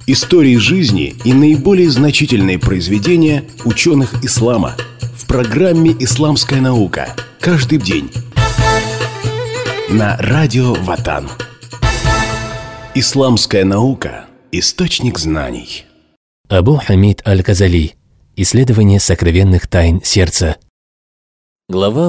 Истории жизни и наиболее значительные произведения ученых ислама в программе «Исламская наука». Каждый день на радио Ватан. Исламская наука – источник знаний. Абу Хамид Аль-Газали. Исследование сокровенных тайн сердца. Глава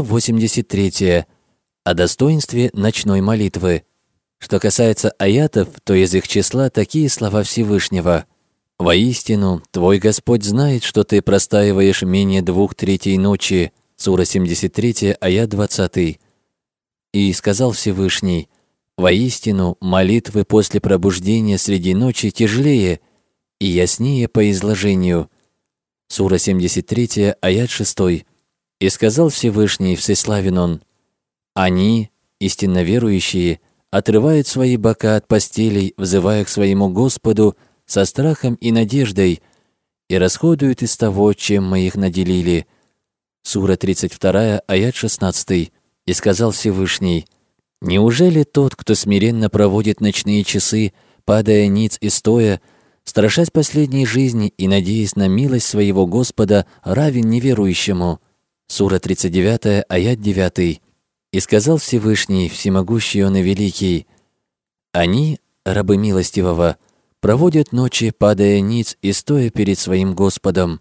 83. О достоинстве ночной молитвы. Что касается аятов, то из их числа такие слова Всевышнего: «Воистину, твой Господь знает, что ты простаиваешь менее 2/3 ночи». Сура 73, аят 20. «И сказал Всевышний: воистину, молитвы после пробуждения среди ночи тяжелее и яснее по изложению». Сура 73, аят 6. «И сказал Всевышний, всеславен Он: они, истинно верующие, отрывают свои бока от постелей, взывая к своему Господу со страхом и надеждой, и расходуют из того, чем мы их наделили». Сура 32, аят 16. «И сказал Всевышний: неужели тот, кто смиренно проводит ночные часы, падая ниц и стоя, страшась последней жизни и надеясь на милость своего Господа, равен неверующему?» Сура 39, аят 9. «И сказал Всевышний, всемогущий Он и великий: они, рабы милостивого, проводят ночи, падая ниц и стоя перед своим Господом».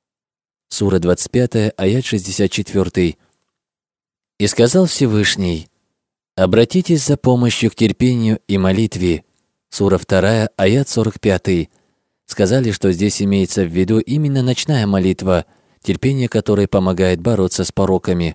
Сура 25, аят 64. «И сказал Всевышний: обратитесь за помощью к терпению и молитве». Сура 2, аят 45. Сказали, что здесь имеется в виду именно ночная молитва, терпение которой помогает бороться с пороками.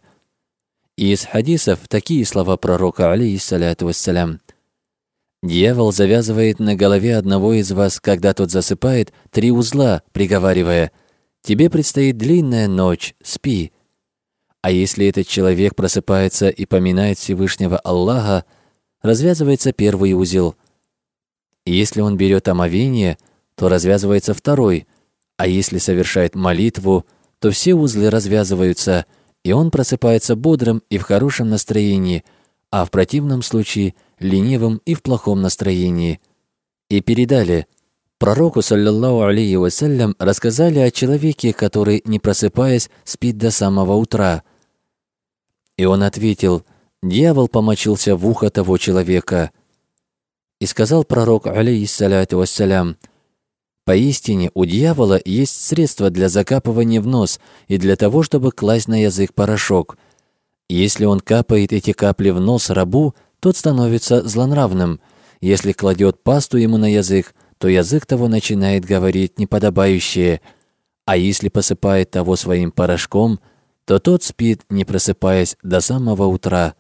И из хадисов такие слова пророка, алейхиссаляту вассалям: «Дьявол завязывает на голове одного из вас, когда тот засыпает, 3 узла, приговаривая: тебе предстоит длинная ночь, спи. А если этот человек просыпается и поминает Всевышнего Аллаха, развязывается 1-й узел. И если он берет омовение, то развязывается 2-й, а если совершает молитву, то все узлы развязываются, и он просыпается бодрым и в хорошем настроении, а в противном случае ленивым и в плохом настроении». И передали: пророку, саллаллаху алейхи вассалям, рассказали о человеке, который, не просыпаясь, спит до самого утра. И он ответил: дьявол помочился в ухо того человека. И сказал пророк, алейхиссаляту вассалям: поистине у дьявола есть средства для закапывания в нос и для того, чтобы класть на язык порошок. Если он капает эти капли в нос рабу, тот становится злонравным. Если кладет пасту ему на язык, то язык того начинает говорить неподобающее. А если посыпает того своим порошком, то тот спит, не просыпаясь, до самого утра».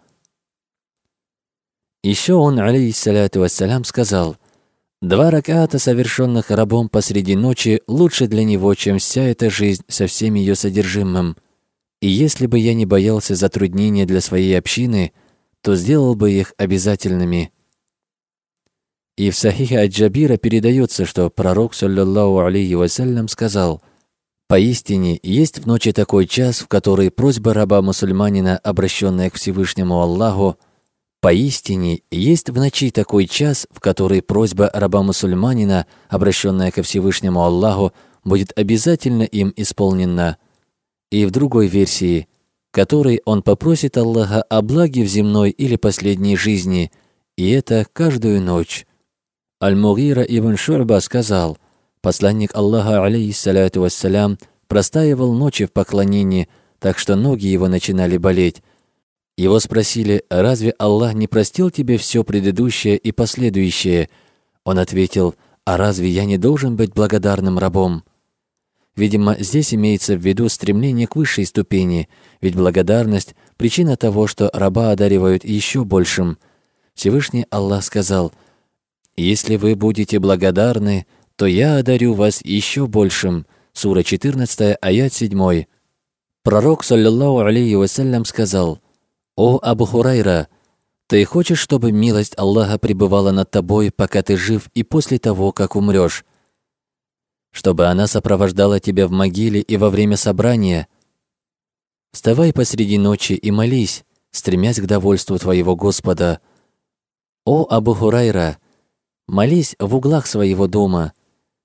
Еще он, алейхиссаляту вассалям, сказал: 2 раката, совершенных рабом посреди ночи, лучше для него, чем вся эта жизнь со всем ее содержимым. И если бы я не боялся затруднения для своей общины, то сделал бы их обязательными». И в Сахихе Ад-Джабира передается, что пророк, саллаллаху алейхи вассалям, сказал: «Поистине есть в ночи такой час, в который просьба раба-мусульманина, обращенная к Всевышнему Аллаху, поистине есть в ночи такой час, в который просьба раба-мусульманина, обращенная ко Всевышнему Аллаху, будет обязательно им исполнена». И в другой версии, которой он попросит Аллаха о благе в земной или последней жизни, и это каждую ночь. Аль-Мугира ибн Шу'ба сказал: посланник Аллаха, алейхиссаляту вассалям, простаивал ночи в поклонении, так что ноги его начинали болеть. Его спросили: разве Аллах не простил тебе все предыдущее и последующее? Он ответил: а разве я не должен быть благодарным рабом? Видимо, здесь имеется в виду стремление к высшей ступени, ведь благодарность – причина того, что раба одаривают еще большим. Всевышний Аллах сказал: «Если вы будете благодарны, то я одарю вас еще большим». Сура 14, аят 7. Пророк, саллаллаху алейхи вассалям, сказал: «О Абу Хурайра, ты хочешь, чтобы милость Аллаха пребывала над тобой, пока ты жив, и после того, как умрешь? Чтобы она сопровождала тебя в могиле и во время собрания? Вставай посреди ночи и молись, стремясь к довольству твоего Господа. О Абу Хурайра, молись в углах своего дома,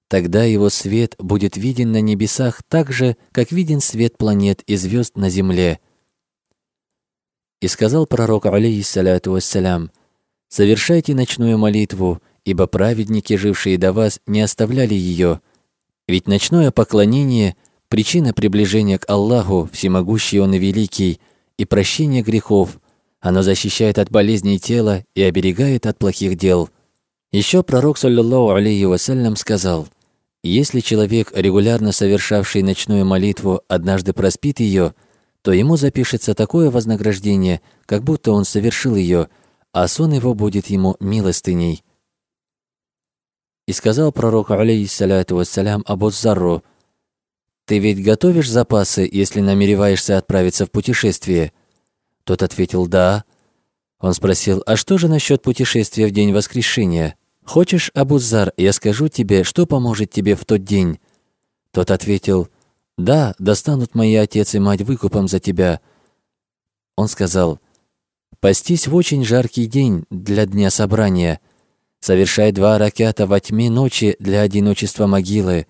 Тогда его свет будет виден на небесах так же, как виден свет планет и звезд на земле. И сказал пророк, алейхиссаляту вассалям: «Совершайте ночную молитву, ибо праведники, жившие до вас, не оставляли ее. Ведь ночное поклонение – причина приближения к Аллаху, всемогущий Он и великий, и прощения грехов. Оно защищает от болезней тела и оберегает от плохих дел». Еще пророк, саллаллаху алейхи вассалям, сказал: «Если человек, регулярно совершавший ночную молитву, однажды проспит ее, то ему запишется такое вознаграждение, как будто он совершил ее, а сон его будет ему милостыней». И сказал пророк, алейхиссаляту вассалям, Абу Зарру: «Ты ведь готовишь запасы, если намереваешься отправиться в путешествие?» Тот ответил: «Да». Он спросил: «А что же насчет путешествия в день воскрешения? Хочешь, Абу Зар, я скажу тебе, что поможет тебе в тот день?» Тот ответил: «Да, достанут мои отец и мать выкупом за тебя». Он сказал: «Постись в очень жаркий день для дня собрания, совершай 2 раката во тьме ночи для одиночества могилы,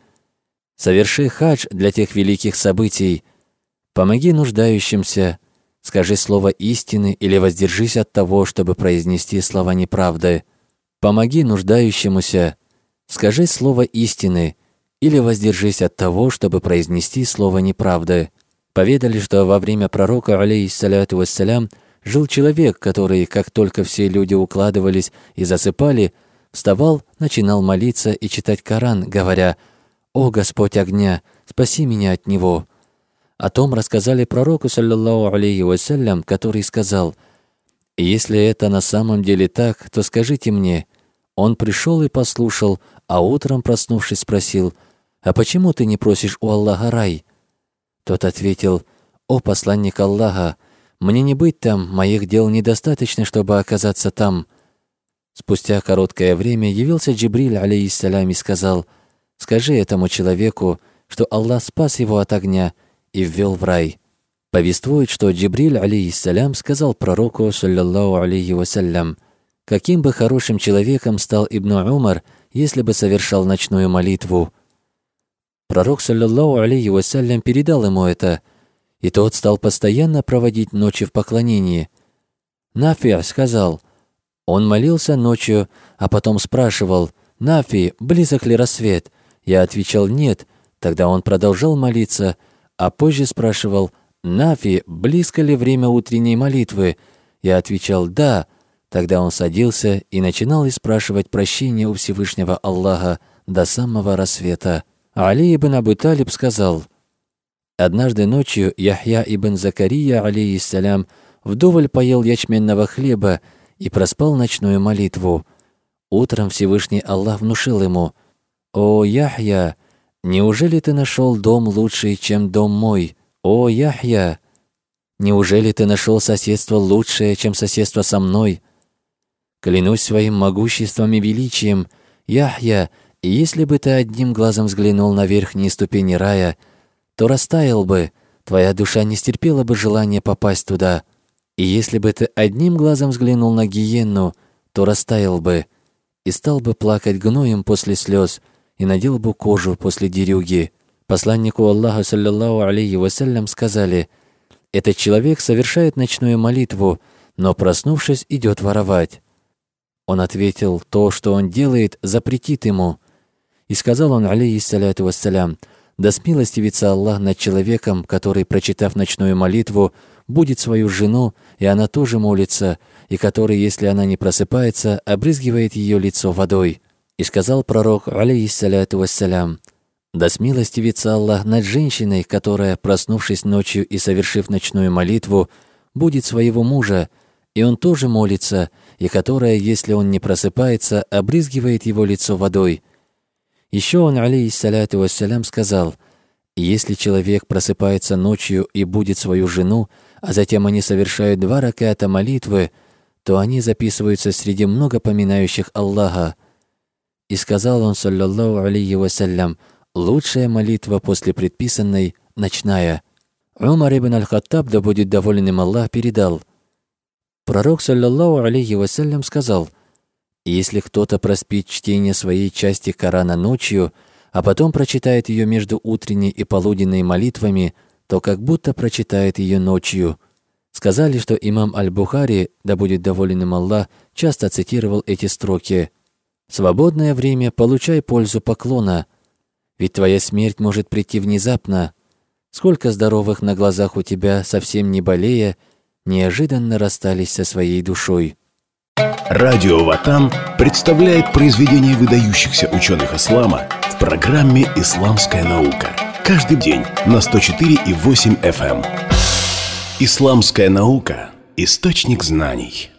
соверши хадж для тех великих событий, помоги нуждающимся, скажи слово истины или воздержись от того, чтобы произнести слова неправды, помоги нуждающемуся, скажи слово истины или воздержись от того, чтобы произнести слово неправды». Поведали, что во время пророка, алейхиссаляту вассалям, жил человек, который, как только все люди укладывались и засыпали, вставал, начинал молиться и читать Коран, говоря: «О Господь огня, спаси меня от него». О том рассказали пророку, саллаллаху алейхи вассалям, который сказал: «Если это на самом деле так, то скажите мне». Он пришел и послушал, а утром, проснувшись, спросил: «А почему ты не просишь у Аллаха рай?» Тот ответил: «О посланник Аллаха, мне не быть там, моих дел недостаточно, чтобы оказаться там». Спустя короткое время явился Джибриль, алейхиссалям, и сказал: «Скажи этому человеку, что Аллах спас его от огня и ввел в рай». Повествует, что Джибриль, алейхиссалям, сказал пророку, саллаллаху алейхи вассалям: «Каким бы хорошим человеком стал Ибн Умар, если бы совершал ночную молитву?» Пророк, саллаллаху алейхи вассалям, передал ему это, и тот стал постоянно проводить ночи в поклонении. Нафи' сказал: «Он молился ночью, а потом спрашивал: „Нафи, близок ли рассвет?“ Я отвечал: „Нет“. Тогда он продолжал молиться, а позже спрашивал: „Нафи, близко ли время утренней молитвы?“ Я отвечал: „Да“. Тогда он садился и начинал испрашивать прощения у Всевышнего Аллаха до самого рассвета. Али ибн Абу Талиб сказал: «Однажды ночью Яхья ибн Закария, алейхиссалям, вдоволь поел ячменного хлеба и проспал ночную молитву. Утром Всевышний Аллах внушил ему: „О Яхья, неужели ты нашел дом лучший, чем дом мой? О Яхья, неужели ты нашел соседство лучшее, чем соседство со мной? Клянусь своим могуществом и величием, Яхья, и если бы ты одним глазом взглянул на верхние ступени рая, то растаял бы, твоя душа не стерпела бы желания попасть туда. И если бы ты одним глазом взглянул на гиенну, то растаял бы, и стал бы плакать гноем после слез, и надел бы кожу после дерюги». Посланнику Аллаха, саллаллаху алейхи вассалям, сказали: «Этот человек совершает ночную молитву, но, проснувшись, идет воровать». Он ответил: «То, что он делает, запретит ему». И сказал он, алейхиссаляту вассалям: «Да смилостивится Аллах над человеком, который, прочитав ночную молитву, будет свою жену, и она тоже молится, и который, если она не просыпается, обрызгивает ее лицо водой». И сказал пророк, алейхиссаляту вассалям: «Да смилостивится Аллах над женщиной, которая, проснувшись ночью и совершив ночную молитву, будет своего мужа, и он тоже молится, и которая, если он не просыпается, обрызгивает его лицо водой». Еще он, алейхиссаляту вассалям, сказал: «Если человек просыпается ночью и будет свою жену, а затем они совершают 2 раката молитвы, то они записываются среди много поминающих Аллаха». И сказал он, саллаллаху алейхи вассалям: «Лучшая молитва после предписанной – ночная». Умар ибн аль-Хаттаб, да будет доволен им Аллах, передал: Пророк, саллаллаху алейхи вассалям, сказал: «Если кто-то проспит чтение своей части Корана ночью, а потом прочитает ее между утренней и полуденной молитвами, то как будто прочитает ее ночью. Сказали, что имам Аль-Бухари, да будет доволен им Аллах, часто цитировал эти строки: «В свободное время получай пользу поклона, ведь твоя смерть может прийти внезапно. Сколько здоровых на глазах у тебя, совсем не болея, неожиданно расстались со своей душой». Радио Ватан представляет произведения выдающихся ученых ислама в программе «Исламская наука». Каждый день на 104,8 FM. Исламская наука – источник знаний.